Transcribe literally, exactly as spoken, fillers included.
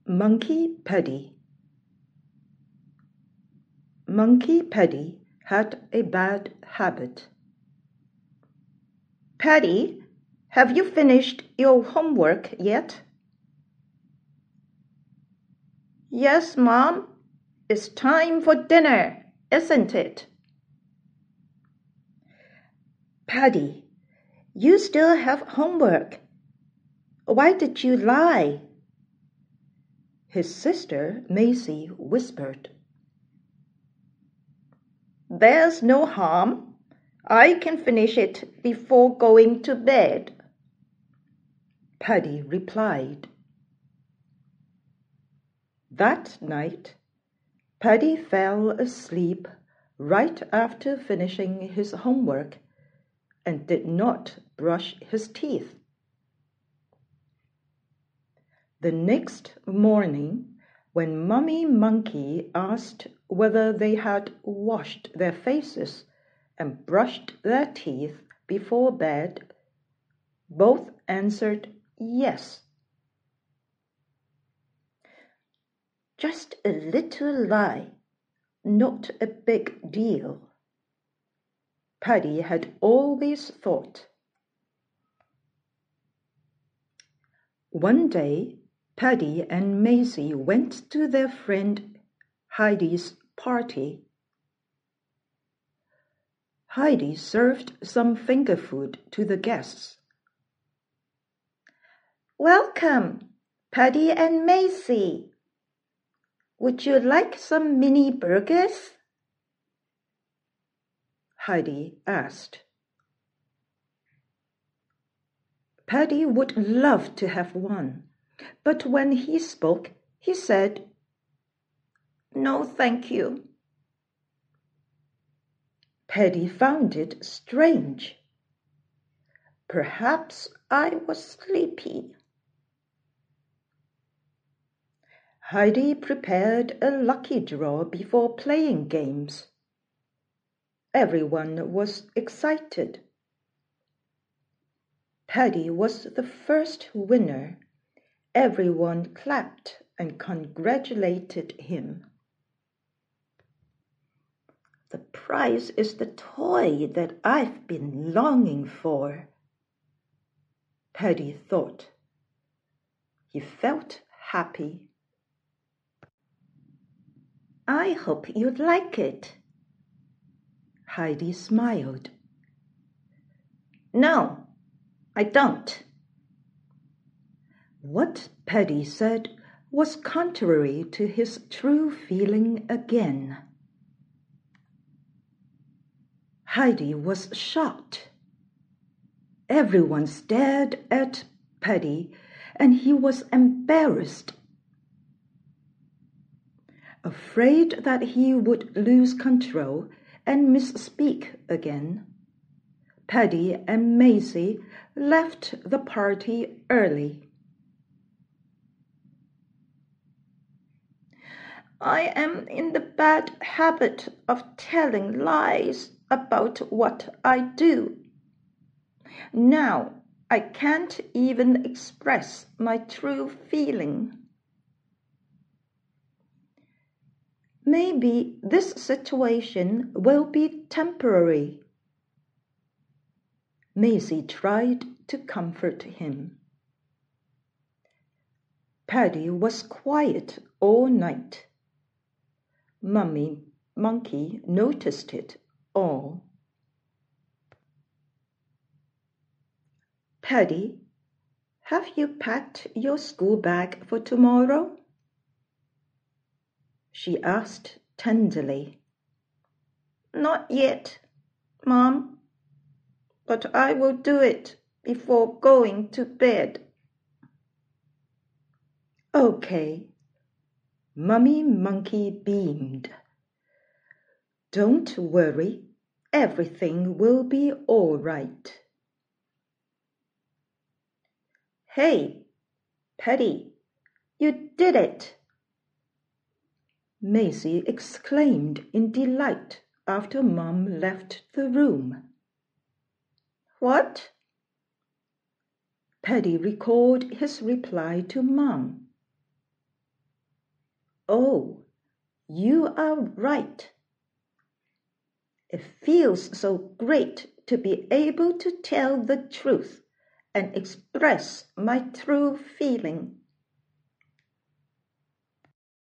Monkey Paddy. Monkey Paddy had a bad habit. "Paddy, have you finished your homework yet?" "Yes, Mom. It's time for dinner, isn't it?" "Paddy, you still have homework. Why did you lie?" His sister Maisie whispered. "There's no harm. I can finish it before going to bed," Paddy replied. That night, Paddy fell asleep right after finishing his homework and did not brush his teeth. The next morning, when Mummy Monkey asked whether they had washed their faces and brushed their teeth before bed, both answered yes. Just a little lie, not a big deal, Paddy had always thought. One day, Paddy and Maisie went to their friend Heidi's party. Heidi served some finger food to the guests. "Welcome, Paddy and Maisie. Would you like some mini burgers?" Heidi asked. Paddy would love to have one, but when he spoke, he said, "No, thank you." Paddy found it strange. Perhaps I was sleepy. Heidi prepared a lucky draw before playing games. Everyone was excited. Paddy was the first winner. Everyone clapped and congratulated him. "The prize is the toy that I've been longing for," Paddy thought. He felt happy. "I hope you like it." Heidi smiled. "No, I don't." What Paddy said was contrary to his true feeling again. Heidi was shocked. Everyone stared at Paddy, and he was embarrassed. Afraid that he would lose control and misspeak again, Paddy and Maisie left the party early. "I am in the bad habit of telling lies about what I do. Now I can't even express my true feeling. Maybe this situation will be temporary." Maisie tried to comfort him. Paddy was quiet all night. Mummy Monkey noticed it all. "Paddy, have you packed your school bag for tomorrow?" she asked tenderly. "Not yet, Mom, but I will do it before going to bed." "Okay." Mummy Monkey beamed. "Don't worry, everything will be all right." "Hey, Paddy, you did it!" Maisie exclaimed in delight after Mom left the room. "What?" Paddy recalled his reply to Mom. Oh, you are right. It feels so great to be able to tell the truth and express my true feeling.